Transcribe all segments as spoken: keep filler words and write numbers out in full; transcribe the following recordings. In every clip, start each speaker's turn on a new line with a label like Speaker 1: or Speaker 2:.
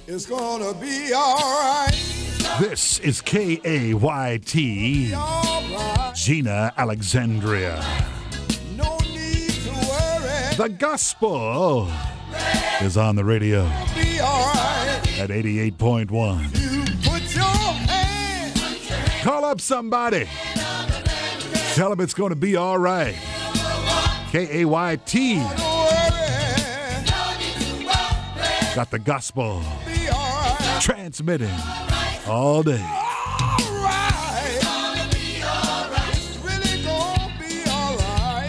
Speaker 1: It's gonna be all right.
Speaker 2: This is K A Y T,
Speaker 1: Right.
Speaker 2: Gina Alexandria.
Speaker 1: No need to worry.
Speaker 2: The gospel is on the radio
Speaker 1: Be all right.
Speaker 2: at eighty-eight point one.
Speaker 1: You put your hand.
Speaker 2: Call up somebody. Tell them it's going to be all right. K A Y T.
Speaker 1: Don't worry.
Speaker 2: Got the gospel
Speaker 1: Be all right.
Speaker 2: transmitting all day.
Speaker 1: All right. It's really gonna be all right.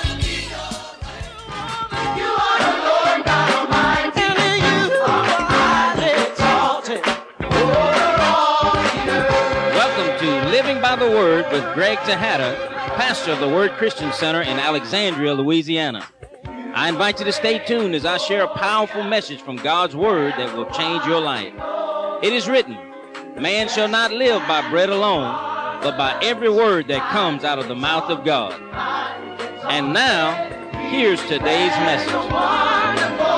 Speaker 3: Welcome to Living by the Word with Greg Tejada, pastor of the Word Christian Center in Alexandria, Louisiana. I invite you to stay tuned as I share a powerful message from God's Word that will change your life. It is written, man shall not live by bread alone, but by every word that comes out of the mouth of God. And now, here's today's message.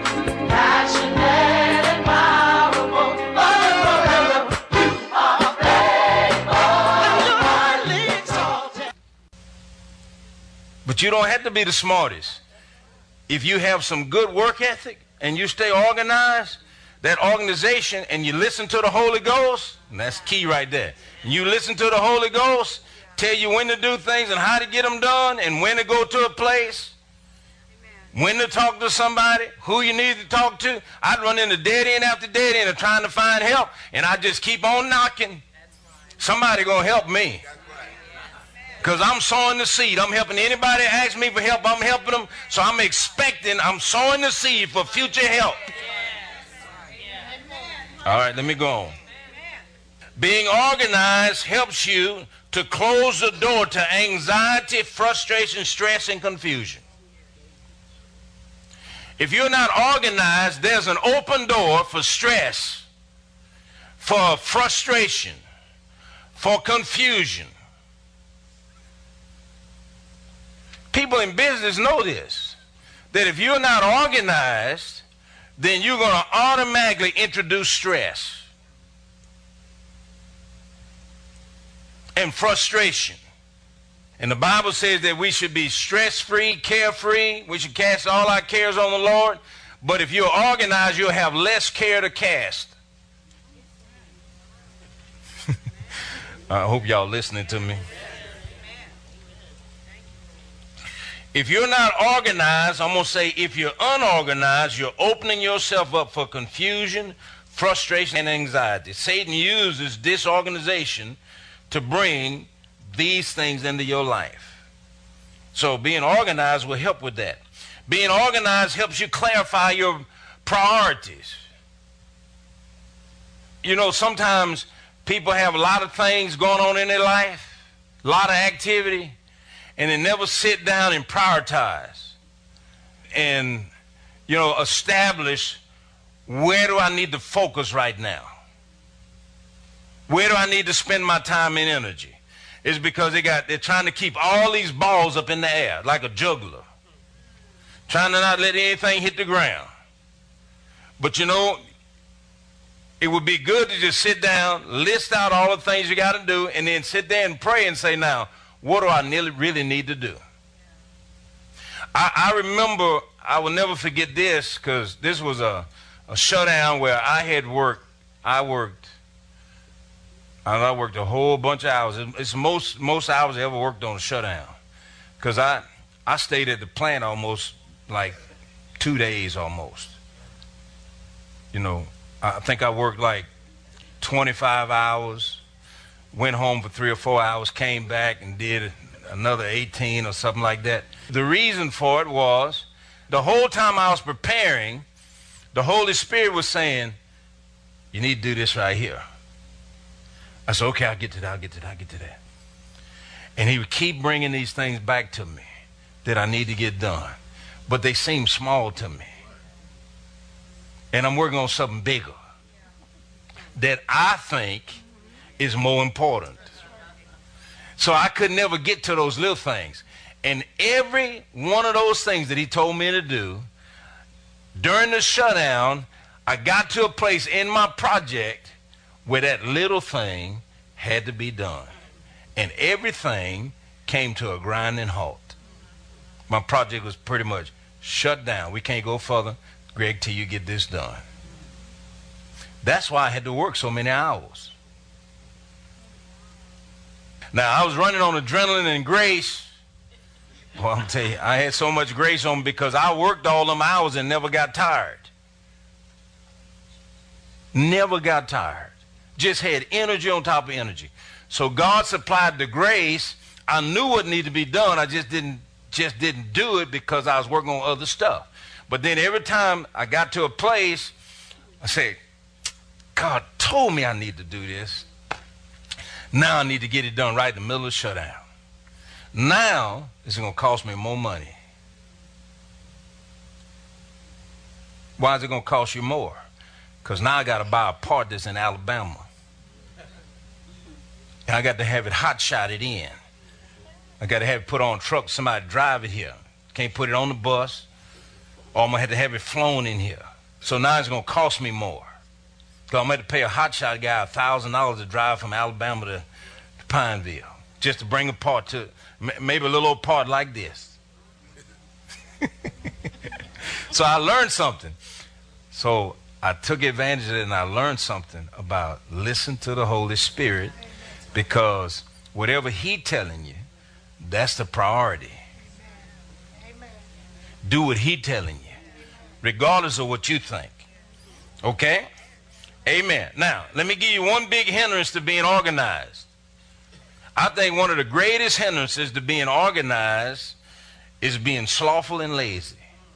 Speaker 4: But you don't have to be the smartest. If you have some good work ethic and you stay organized, that organization, and you listen to the Holy Ghost, and that's key right there. You listen to the Holy Ghost, tell you when to do things and how to get them done and when to go to a place, when to talk to somebody, who you need to talk to. I'd run into dead end after dead end of trying to find help, and I just keep on knocking. Somebody gonna help me. Because I'm sowing the seed. I'm helping anybody that asks me for help. I'm helping them. So I'm expecting, I'm sowing the seed for future help. All right, let me go on. Being organized helps you to close the door to anxiety, frustration, stress, and confusion. If you're not organized, there's an open door for stress, for frustration, for confusion. People in business know this, that if you're not organized, then you're going to automatically introduce stress and frustration. And the Bible says that we should be stress-free, carefree. We should cast all our cares on the Lord. But if you're organized, you'll have less care to cast. I hope y'all listening to me. If you're not organized, I'm going to say if you're unorganized, you're opening yourself up for confusion, frustration, and anxiety. Satan uses disorganization to bring these things into your life. So being organized will help with that. Being organized helps you clarify your priorities. You know, sometimes people have a lot of things going on in their life, a lot of activity, and they never sit down and prioritize and, you know, establish where do I need to focus right now? Where do I need to spend my time and energy? It's because they got, they're trying to keep all these balls up in the air like a juggler, trying to not let anything hit the ground. But, you know, it would be good to just sit down, list out all the things you got to do, and then sit there and pray and say, now, what do I really need to do? I, I remember, I will never forget this, because this was a, a shutdown where I had worked, I worked, I worked a whole bunch of hours. It's most most hours I ever worked on a shutdown, because I, I stayed at the plant almost like two days almost. You know, I think I worked like twenty-five hours, went home for three or four hours, came back and did another eighteen or something like that. The reason for it was the whole time I was preparing, the Holy Spirit was saying, you need to do this right here. I said, okay, I'll get to that, I'll get to that, I'll get to that. And he would keep bringing these things back to me that I need to get done. But they seem small to me. And I'm working on something bigger that I think is more important. So I could never get to those little things. And every one of those things that he told me to do, during the shutdown, I got to a place in my project where that little thing had to be done. And everything came to a grinding halt. My project was pretty much shut down. We can't go further, Greg, till you get this done. That's why I had to work so many hours. Now, I was running on adrenaline and grace. Well, I'm telling you, I had so much grace on me because I worked all them hours and never got tired. Never got tired. Just had energy on top of energy. So God supplied the grace. I knew what needed to be done. I just didn't just didn't do it because I was working on other stuff. But then every time I got to a place, I said, God told me I need to do this. Now I need to get it done right in the middle of the shutdown. Now it's going to cost me more money. Why is it going to cost you more? Because now I got to buy a part that's in Alabama. And I got to have it hot-shotted in. I got to have it put on a truck, somebody drive it here. Can't put it on the bus, or I'm going to have to have it flown in here. So now it's going to cost me more. Because I'm going to have to pay a hotshot guy one thousand dollars to drive from Alabama to, to Pineville, just to bring a part to, maybe a little old part like this. So I learned something. So I took advantage of it and I learned something about listen to the Holy Spirit, because whatever He's telling you, that's the priority. Amen. Do what He's telling you, regardless of what you think. Okay? Amen. Now, let me give you one big hindrance to being organized. I think one of the greatest hindrances to being organized is being slothful and lazy.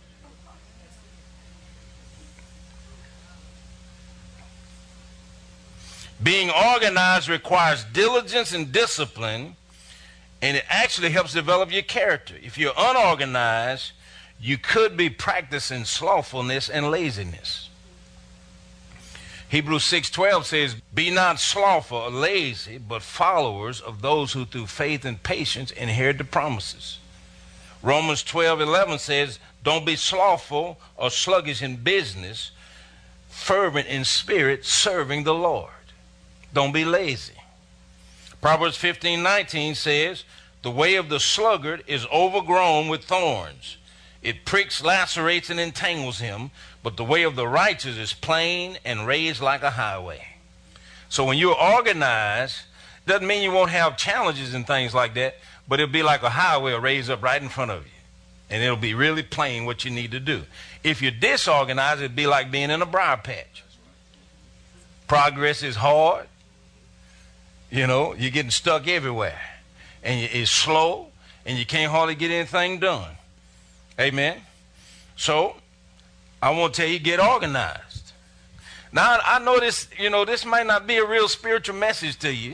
Speaker 4: Being organized requires diligence and discipline, and it actually helps develop your character. If you're unorganized, you could be practicing slothfulness and laziness. Hebrews six twelve says, be not slothful or lazy, but followers of those who through faith and patience inherit the promises. Romans twelve eleven says, don't be slothful or sluggish in business, fervent in spirit, serving the Lord. Don't be lazy. Proverbs fifteen nineteen says, the way of the sluggard is overgrown with thorns. It pricks, lacerates, and entangles him, but the way of the righteous is plain and raised like a highway. So when you're organized, doesn't mean you won't have challenges and things like that, but it'll be like a highway raised up right in front of you. And it'll be really plain what you need to do. If you're disorganized, it'd be like being in a briar patch. Progress is hard. You know, you're getting stuck everywhere. And it's slow, and you can't hardly get anything done. Amen. So, I want to tell you, get organized. Now, I know this, you know, this might not be a real spiritual message to you.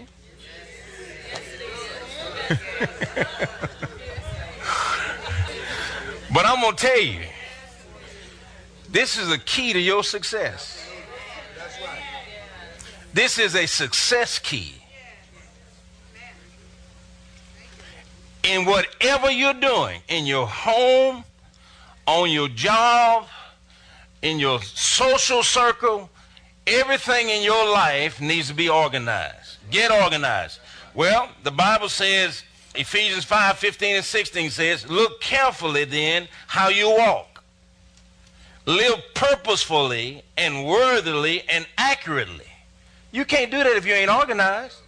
Speaker 4: But I'm going to tell you, this is a key to your success. This is a success key. In whatever you're doing, in your home, on your job, in your social circle, everything in your life needs to be organized. Get organized. Well, the Bible says, Ephesians five fifteen and sixteen says, look carefully then how you walk. Live purposefully and worthily and accurately. You can't do that if you ain't organized.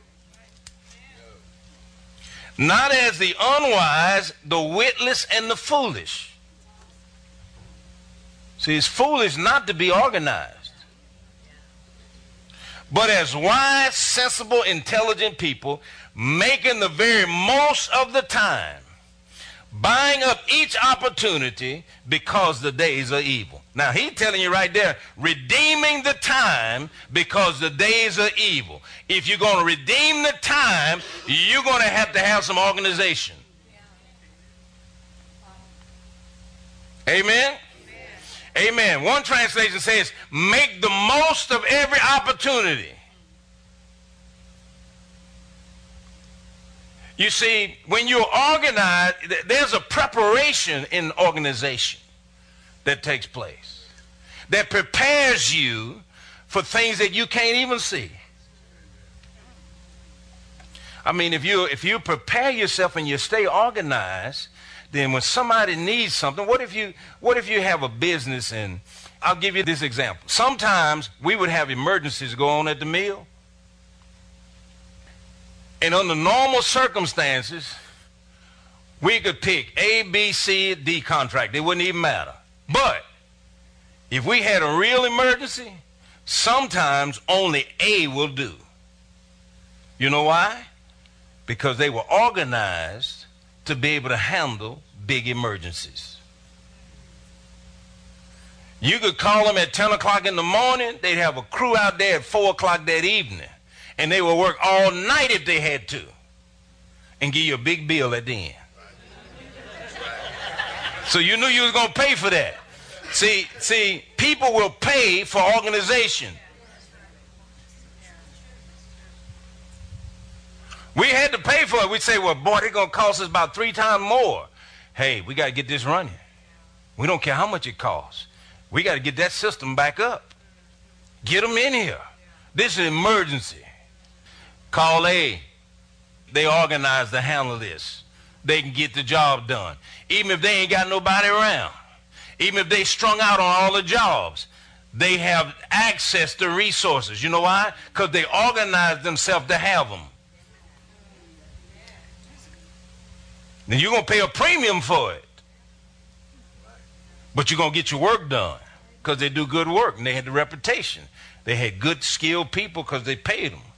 Speaker 4: Not as the unwise, the witless, and the foolish. See, it's foolish not to be organized. But as wise, sensible, intelligent people, making the very most of the time, buying up each opportunity because the days are evil. Now, he's telling you right there, redeeming the time because the days are evil. If you're going to redeem the time, you're going to have to have some organization. Amen? Amen. Amen. One translation says, make the most of every opportunity. You see, when you're organized, there's a preparation in organization that takes place. that prepares you for things that you can't even see. I mean, if you if you prepare yourself and you stay organized, then when somebody needs something, what if you what if you have a business? And I'll give you this example. Sometimes we would have emergencies go on at the mill. And under normal circumstances, we could pick A, B, C, D contract. It wouldn't even matter. But if we had a real emergency, sometimes only A will do. You know why? Because they were organized to be able to handle big emergencies. You could call them at ten o'clock in the morning. They'd have a crew out there at four o'clock that evening. And they would work all night if they had to. And give you a big bill at the end. So you knew you was going to pay for that. See, see, people will pay for organization. We had to pay for it. We'd say, well, boy, they're going to cost us about three times more. Hey, we got to get this running. We don't care how much it costs. We got to get that system back up. Get them in here. This is an emergency. Call A. They organize to handle this. They can get the job done. Even if they ain't got nobody around. Even if they strung out on all the jobs. They have access to resources. You know why? Because they organize themselves to have them. Then you're going to pay a premium for it. But you're going to get your work done. Because they do good work. And they had the reputation. They had good, skilled people because they paid them.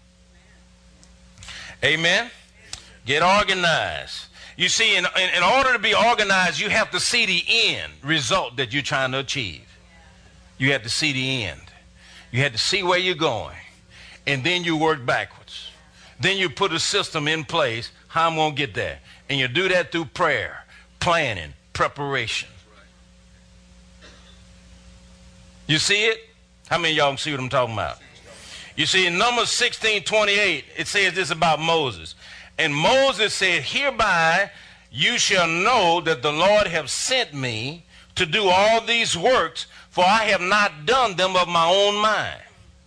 Speaker 4: Amen? Get organized. You see, in, in, in order to be organized, you have to see the end result that you're trying to achieve. You have to see the end. You have to see where you're going. And then you work backwards. Then you put a system in place. How I'm going to get there? And you do that through prayer, planning, preparation. You see it? How many of y'all can see what I'm talking about? You see, in Numbers sixteen twenty-eight, it says this about Moses. And Moses said, hereby you shall know that the Lord have sent me to do all these works, for I have not done them of my own mind.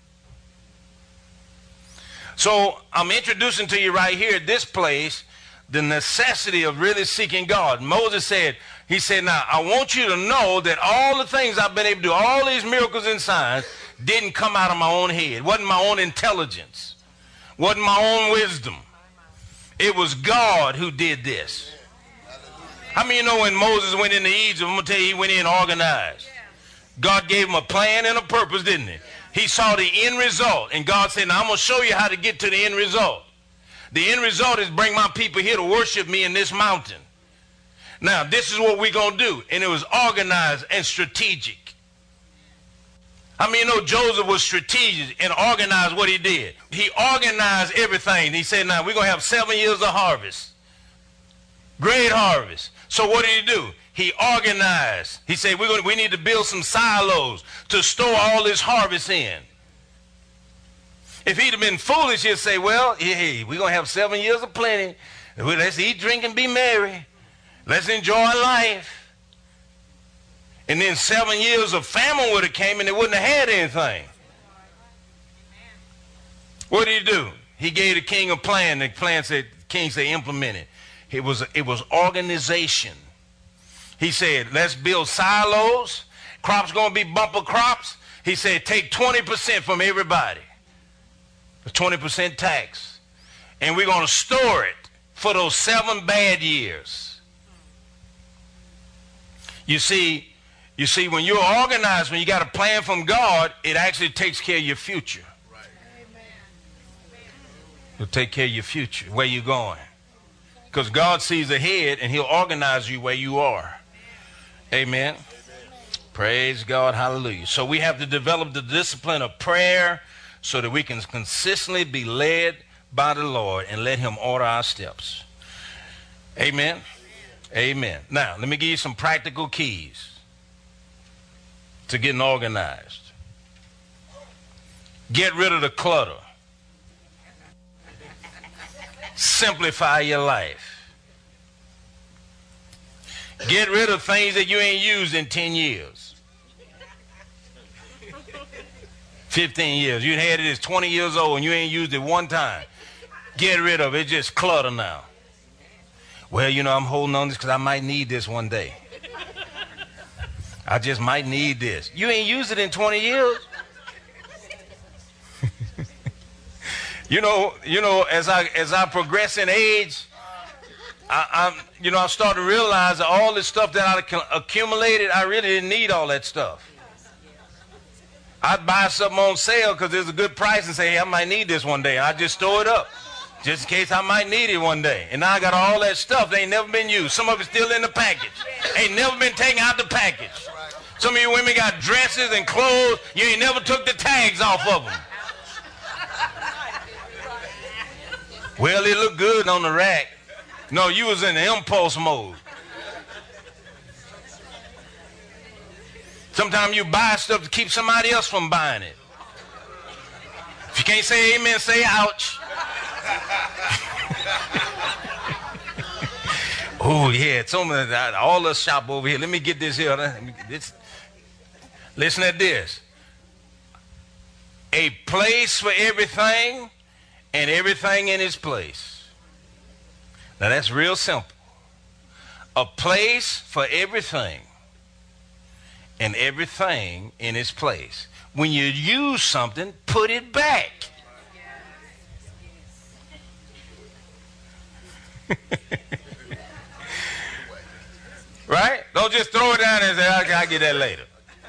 Speaker 4: So I'm introducing to you right here at this place the necessity of really seeking God. Moses said, he said, now I want you to know that all the things I've been able to do, all these miracles and signs, didn't come out of my own head. It wasn't my own intelligence. It wasn't my own wisdom. It was God who did this. How many of you know when Moses went into Egypt, I'm going to tell you, he went in organized. God gave him a plan and a purpose, didn't he? He saw the end result. And God said, now I'm going to show you how to get to the end result. The end result is bring my people here to worship me in this mountain. Now, this is what we're going to do. And it was organized and strategic. I mean, you know, Joseph was strategic and organized what he did. He organized everything. He said, now, we're going to have seven years of harvest. Great harvest. So what did he do? He organized. He said, we're going to, we need to build some silos to store all this harvest in. If he'd have been foolish, he'd say, well, hey, we're going to have seven years of plenty. Let's eat, drink, and be merry. Let's enjoy life. And then seven years of famine would have came and they wouldn't have had anything. What did he do? He gave the king a plan. The plan said, the king said, implement it. It was, it was organization. He said, let's build silos. Crops going to be bumper crops. He said, take twenty percent from everybody. The twenty percent tax. And we're going to store it for those seven bad years. You see, You see, when you're organized, when you got a plan from God, it actually takes care of your future. Right. It'll take care of your future, where you're going. Because God sees ahead, and he'll organize you where you are. Amen. Amen. Praise God. Hallelujah. So we have to develop the discipline of prayer so that we can consistently be led by the Lord and let him order our steps. Amen. Amen. Now, let me give you some practical keys to getting organized. Get rid of the clutter. Simplify your life. Get rid of things that you ain't used in ten years. fifteen years. You had it as twenty years old and you ain't used it one time. Get rid of it. It's just clutter now. Well, you know, I'm holding on to this because I might need this one day. I just might need this. You ain't used it in twenty years. you know, you know, as I as I progress in age, I, I'm, you know, I started to realize that all this stuff that I accumulated, I really didn't need all that stuff. I'd buy something on sale because there's a good price and say, hey, I might need this one day. I just store it up just in case I might need it one day. And now I got all that stuff that ain't never been used. Some of it's still in the package. Ain't never been taken out the package. Some of you women got dresses and clothes. You ain't never took the tags off of them. Well, it looked good on the rack. No, you was in the impulse mode. Sometimes you buy stuff to keep somebody else from buying it. If you can't say amen, say ouch. Oh, yeah, it's on the, all the shop over here. Let me get this here. Let me get this. Listen at this. A place for everything and everything in its place. Now, that's real simple. A place for everything and everything in its place. When you use something, put it back. Right? Don't just throw it down and say, I'll, I'll get that later.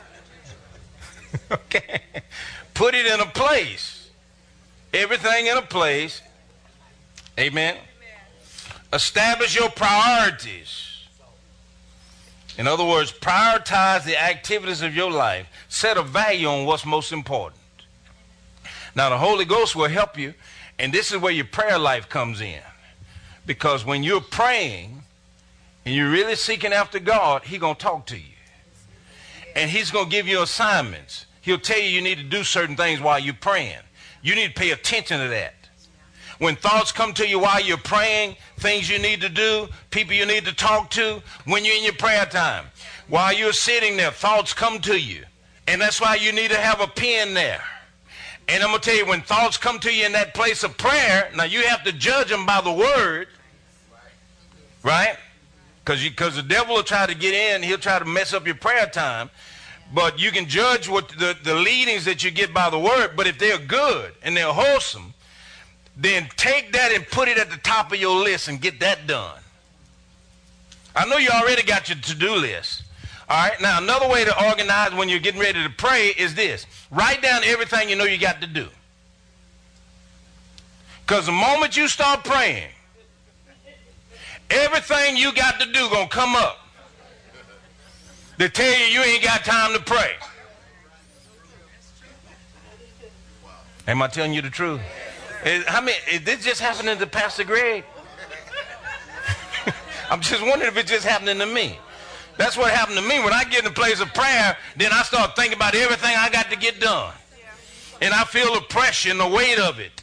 Speaker 4: Okay? Put it in a place. Everything in a place. Amen? Amen. Establish your priorities. In other words, prioritize the activities of your life. Set a value on what's most important. Now, the Holy Ghost will help you, and this is where your prayer life comes in. Because when you're praying and you're really seeking after God, he's going to talk to you. And he's going to give you assignments. He'll tell you you need to do certain things while you're praying. You need to pay attention to that. When thoughts come to you while you're praying, things you need to do, people you need to talk to, when you're in your prayer time, while you're sitting there, thoughts come to you. And that's why you need to have a pen there. And I'm going to tell you, when thoughts come to you in that place of prayer, now you have to judge them by the word, right? Because because the devil will try to get in, he'll try to mess up your prayer time. But you can judge what the, the leadings that you get by the word. But if they're good and they're wholesome, then take that and put it at the top of your list and get that done. I know you already got your to-do list. All right, now another way to organize when you're getting ready to pray is this. Write down everything you know you got to do. Because the moment you start praying, everything you got to do gonna come up. They tell you you ain't got time to pray. Am I telling you the truth? How many, is this just happening to Pastor Greg? I'm just wondering if it's just happening to me. That's what happened to me. When I get in a place of prayer, then I start thinking about everything I got to get done. And I feel the pressure and the weight of it.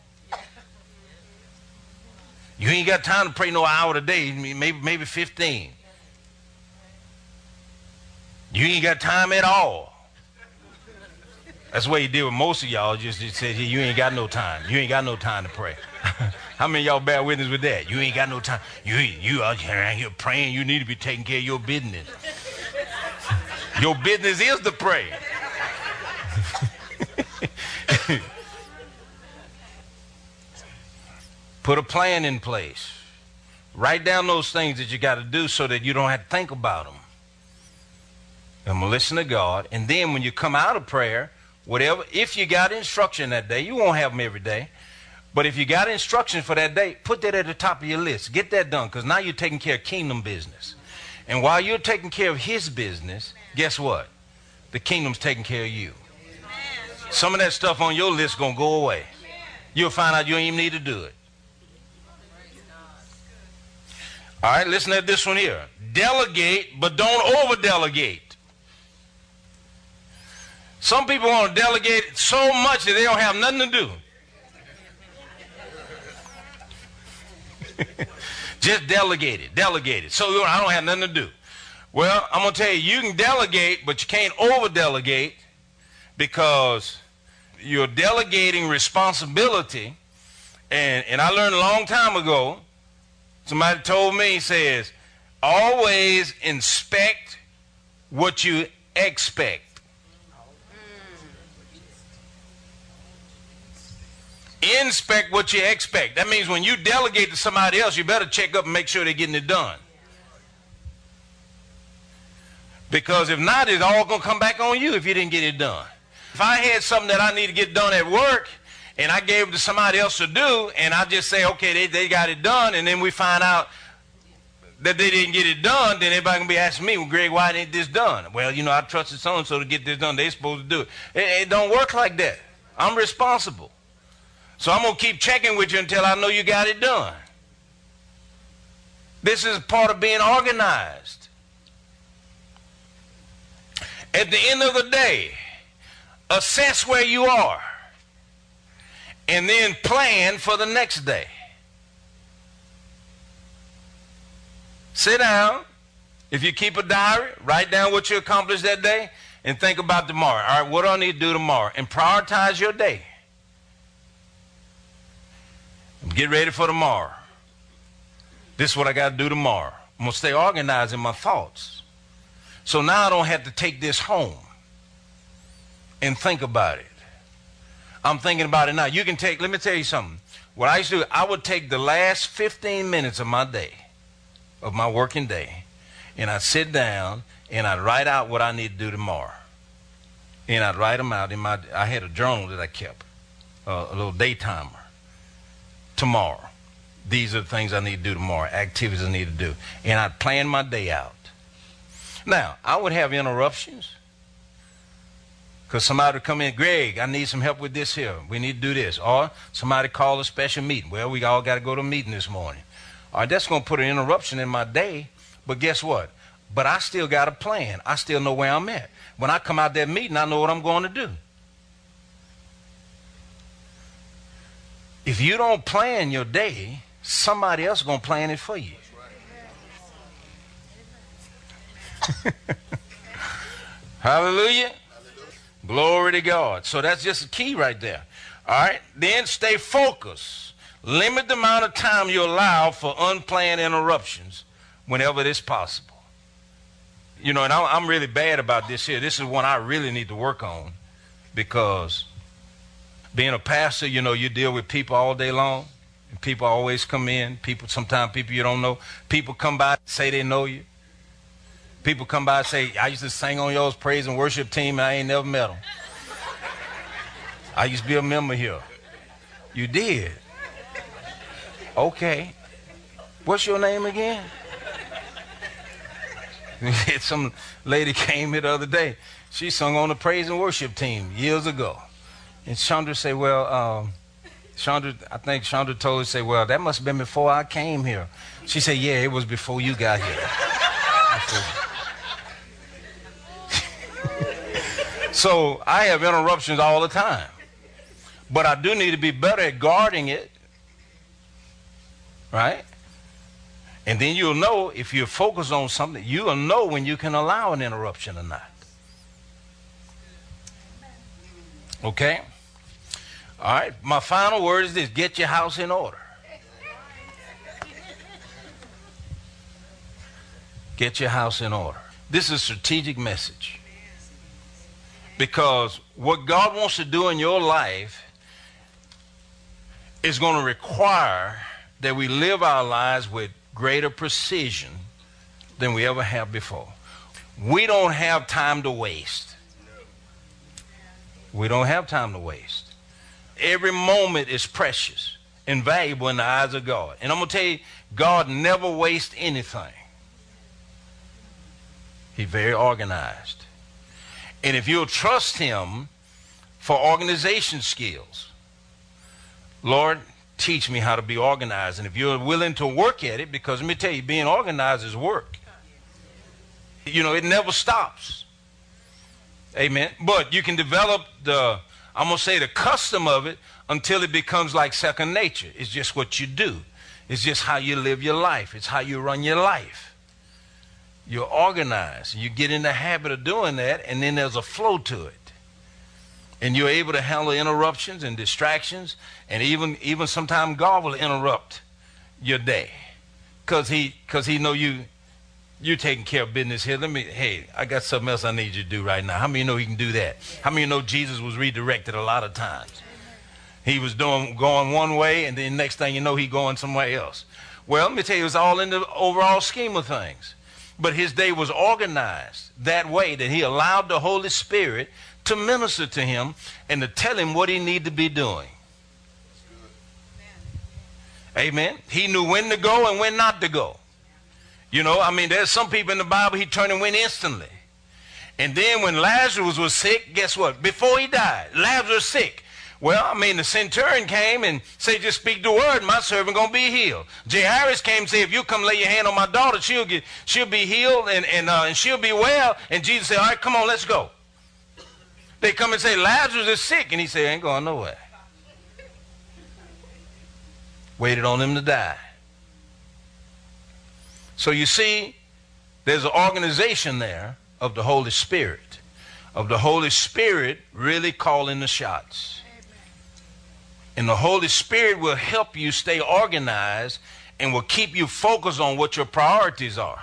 Speaker 4: You ain't got time to pray no hour a day, maybe, maybe fifteen. You ain't got time at all. That's what he did with most of y'all. Just, just said, you ain't got no time. You ain't got no time to pray. How many of y'all bear witness with that? You ain't got no time. You, you out here praying. You need to be taking care of your business. Your business is to pray. Put a plan in place. Write down those things that you got to do so that you don't have to think about them. I'm going to listen to God. And then when you come out of prayer, whatever, if you got instruction that day, you won't have them every day. But if you got instructions for that day, put that at the top of your list. Get that done, because now you're taking care of kingdom business. And while you're taking care of his business, guess what? The kingdom's taking care of you. Some of that stuff on your list is going to go away. You'll find out you don't even need to do it. All right, listen to this one here. Delegate, but don't over-delegate. Some people want to delegate so much that they don't have nothing to do. Just delegate it, delegate it. So I don't have nothing to do. Well, I'm going to tell you, you can delegate, but you can't over-delegate, because you're delegating responsibility. And, and I learned a long time ago, somebody told me, says, always inspect what you expect. Inspect what you expect. That means when you delegate to somebody else, you better check up and make sure they're getting it done. Because if not, it's all going to come back on you if you didn't get it done. If I had something that I need to get done at work, and I gave it to somebody else to do, and I just say, okay, they, they got it done, and then we find out that they didn't get it done, then everybody going to be asking me, well, Greg, why ain't this done? Well, you know, I trusted so-and-so to get this done. They're supposed to do it. It, it don't work like that. I'm responsible. So I'm going to keep checking with you until I know you got it done. This is part of being organized. At the end of the day, assess where you are and then plan for the next day. Sit down. If you keep a diary, write down what you accomplished that day and think about tomorrow. All right, what do I need to do tomorrow? And prioritize your day. Get ready for tomorrow. This is what I got to do tomorrow. I'm going to stay organized in my thoughts. So now I don't have to take this home and think about it. I'm thinking about it now. You can take, let me tell you something. What I used to do, I would take the last fifteen minutes of my day, of my working day, and I'd sit down and I'd write out what I need to do tomorrow. And I'd write them out in my, I had a journal that I kept, uh, a little day timer. Tomorrow, these are the things I need to do tomorrow, activities I need to do. And I'd plan my day out. Now, I would have interruptions. Because somebody would come in, Greg, I need some help with this here. We need to do this. Or somebody called a special meeting. Well, we all got to go to a meeting this morning. All right, that's going to put an interruption in my day. But guess what? But I still got a plan. I still know where I'm at. When I come out that meeting, I know what I'm going to do. If you don't plan your day, somebody else is going to plan it for you. Hallelujah. Glory to God. So that's just a key right there. All right. Then stay focused. Limit the amount of time you allow for unplanned interruptions whenever it's possible. You know, and I'm really bad about this here. This is one I really need to work on because being a pastor, you know, you deal with people all day long. And people always come in. People, sometimes people you don't know. People come by and say they know you. People come by and say, I used to sing on y'all's praise and worship team and I ain't never met them. I used to be a member here. You did? Okay. What's your name again? Some lady came here the other day. She sung on the praise and worship team years ago. And Chandra said, well, um, Chandra, I think Chandra told her, say, well, that must have been before I came here. She said, yeah, it was before you got here. So I have interruptions all the time. But I do need to be better at guarding it. Right? And then you'll know if you're focused on something, you'll know when you can allow an interruption or not. Okay? All right, my final word is this: get your house in order. Get your house in order. This is a strategic message. Because what God wants to do in your life is going to require that we live our lives with greater precision than we ever have before. We don't have time to waste. We don't have time to waste. Every moment is precious and valuable in the eyes of God. And I'm going to tell you, God never wastes anything. He's very organized. And if you'll trust him for organization skills, Lord, teach me how to be organized. And if you're willing to work at it, because let me tell you, being organized is work. You know, it never stops. Amen. But you can develop the, I'm going to say the custom of it until it becomes like second nature. It's just what you do. It's just how you live your life. It's how you run your life. You're organized. You get in the habit of doing that, and then there's a flow to it. And you're able to handle interruptions and distractions, and even even sometimes God will interrupt your day, cause he cause he know you you're taking care of business here. Let me hey, I got something else I need you to do right now. How many of you know he can do that? How many of you know Jesus was redirected a lot of times? He was doing going one way, and then next thing you know, he going somewhere else. Well, let me tell you, it's all in the overall scheme of things. But his day was organized that way that he allowed the Holy Spirit to minister to him and to tell him what he needed to be doing. Amen. He knew when to go and when not to go. You know, I mean, there's some people in the Bible, he turned and went instantly. And then when Lazarus was sick, guess what? Before he died, Lazarus sick. Well, I mean, the centurion came and said, just speak the word, my servant going to be healed. Jairus came and said, if you come lay your hand on my daughter, she'll get, she'll be healed and, and, uh, and she'll be well. And Jesus said, all right, come on, let's go. They come and say, Lazarus is sick. And he said, ain't going nowhere. Waited on him to die. So you see, there's an organization there of the Holy Spirit, of the Holy Spirit really calling the shots. And the Holy Spirit will help you stay organized and will keep you focused on what your priorities are.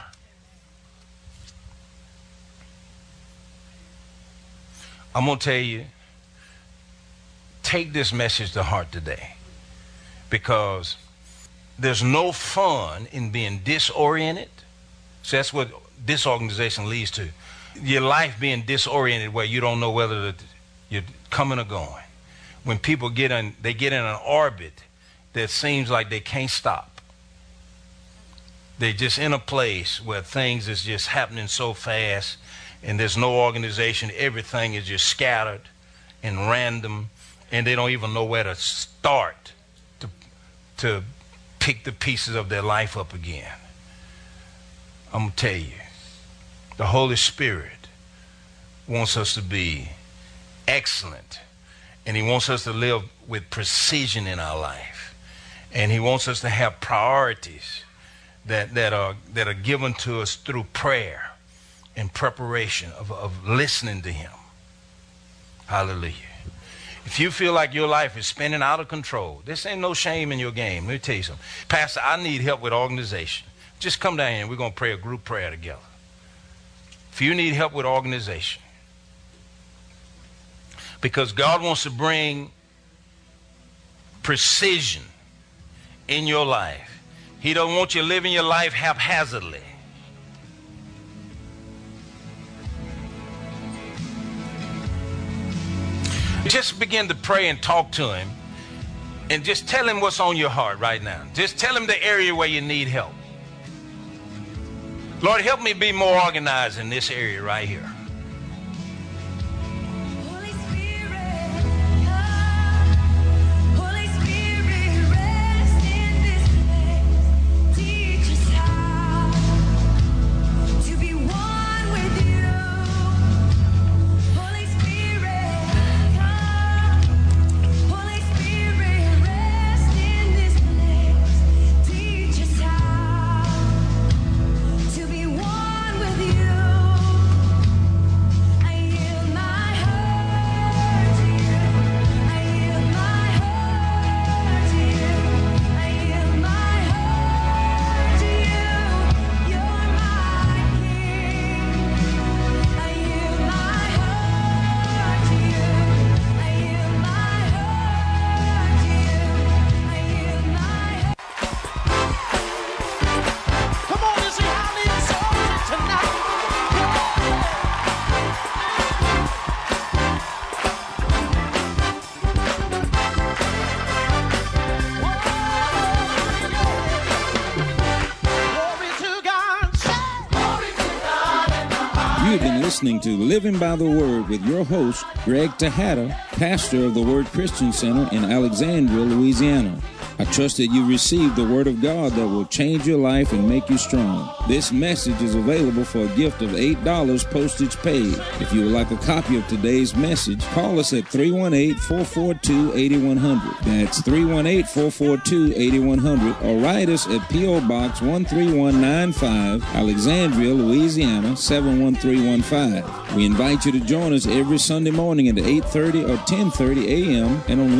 Speaker 4: I'm going to tell you, take this message to heart today, because there's no fun in being disoriented. So that's what disorganization leads to. Your life being disoriented where you don't know whether you're coming or going. When people get in, they get in an orbit that seems like they can't stop. They're just in a place where things is just happening so fast and there's no organization. Everything is just scattered and random, and they don't even know where to start to, to pick the pieces of their life up again. I'm going to tell you, the Holy Spirit wants us to be excellent, and he wants us to live with precision in our life, and he wants us to have priorities that, that, are, that are given to us through prayer and preparation of, of listening to him. Hallelujah. If you feel like your life is spinning out of control, this ain't no shame in your game. Let me tell you something. Pastor, I need help with organization. Just come down here and we're going to pray a group prayer together. If you need help with organization, because God wants to bring precision in your life. He don't want you living your life haphazardly. Just begin to pray and talk to him and just tell him what's on your heart right now. Just tell him the area where you need help. Lord, help me be more organized in this area right here.
Speaker 5: Listening to Living by the Word with your host, Greg Tejada, pastor of the Word Christian Center in Alexandria, Louisiana. I trust that you received the Word of God that will change your life and make you strong. This message is available for a gift of eight dollars postage paid. If you would like a copy of today's message, call us at three one eight, four four two, eight one zero zero. That's three one eight, four four two, eight one zero zero. Or write us at P O Box one three one nine five, Alexandria, Louisiana, seven one three one five. Live. We invite you to join us every Sunday morning at eight thirty or ten thirty a m and on